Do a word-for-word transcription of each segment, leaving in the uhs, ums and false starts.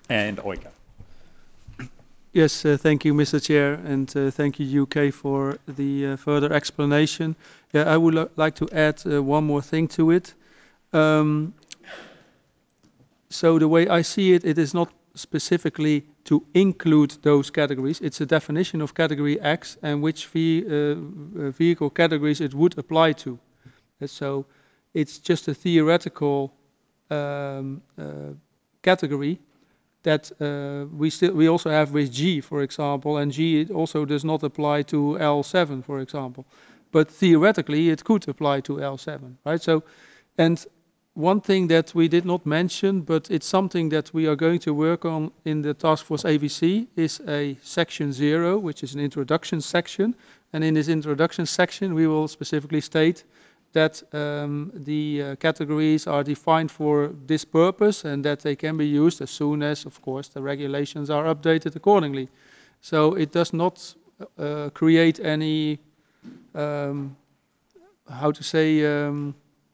and Oika. Yes, uh, thank you, Mister Chair, and uh, thank you, U K, for the uh, further explanation. Yeah, I would li- like to add uh, one more thing to it. Um, so the way I see it, it is not specifically to include those categories. It's a definition of category X and which ve uh, uh, vehicle categories it would apply to. Uh, so it's just a theoretical um, uh, category that uh, we still we also have with G, for example, and G it also does not apply to L seven, for example, but theoretically it could apply to L seven, right? So, and one thing that we did not mention, but it's something that we are going to work on in the Task Force A V C, is a section zero, which is an introduction section, and in this introduction section we will specifically state that um, the uh, categories are defined for this purpose and that they can be used as soon as, of course, the regulations are updated accordingly. So it does not uh, create any, um, how to say, um,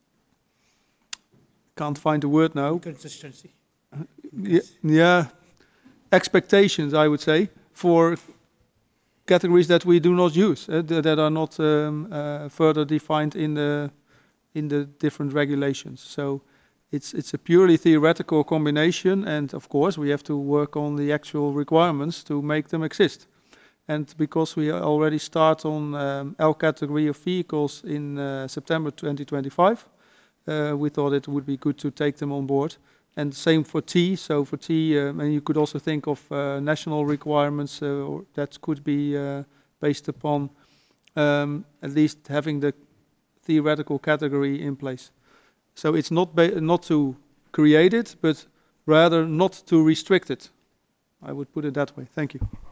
can't find the word now. Consistency. Yeah, yeah, expectations, I would say, for categories that we do not use, uh, th that are not um, uh, further defined in the in the different regulations. So it's it's a purely theoretical combination, and of course we have to work on the actual requirements to make them exist. And because we already start on um, L category of vehicles in uh, September twenty twenty-five, uh, we thought it would be good to take them on board. And same for T. So for T, um, and you could also think of uh, national requirements uh, or that could be uh, based upon um, at least having the theoretical category in place. So it's not not to create it, but rather not to restrict it. I would put it that way. Thank you.